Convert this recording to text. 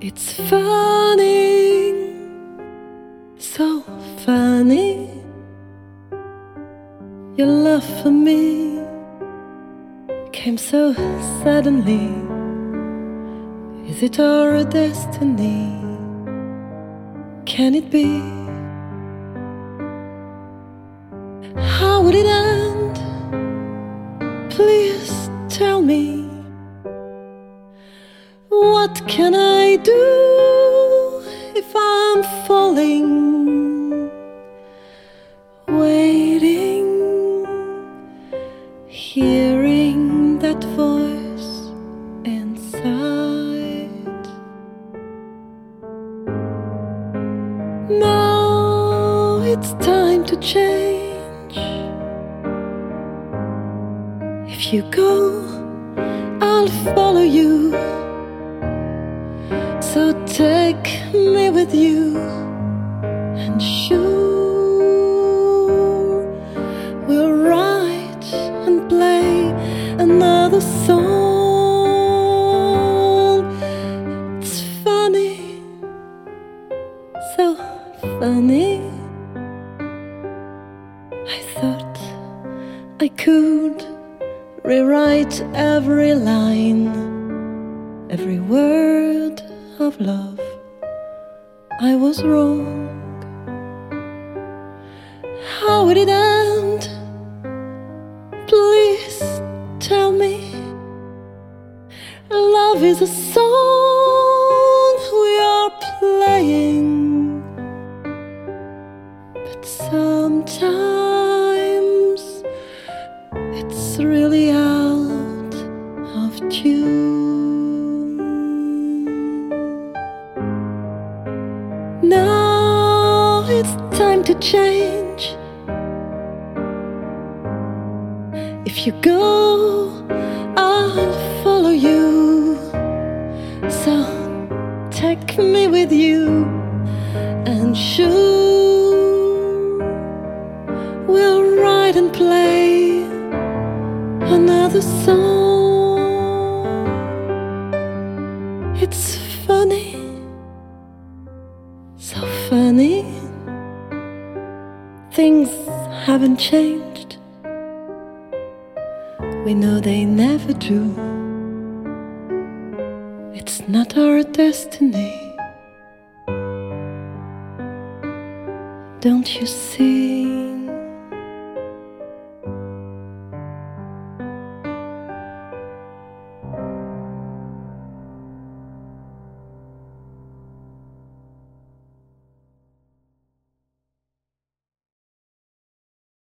It's funny, so funny. Your love for me came so suddenly. Is it our destiny? Can it be? How would it end? Please tell me. What can I do if I'm falling, waiting, hearing that voice inside? Now it's time to change. If you go, I'll follow you. So take me with you, and sure we'll write and play another song. It's funny, so funny. I thought I could rewrite every line, every word of love. I was wrong. How would it end? Please tell me. Love is a song we are playing, but sometimes it's really out of tune. Now it's time to change. If you go, I'll follow you. So take me with you, and sure we'll write and play another song. It's funny, so funny. Things haven't changed. We know they never do. It's not our destiny. Don't you see?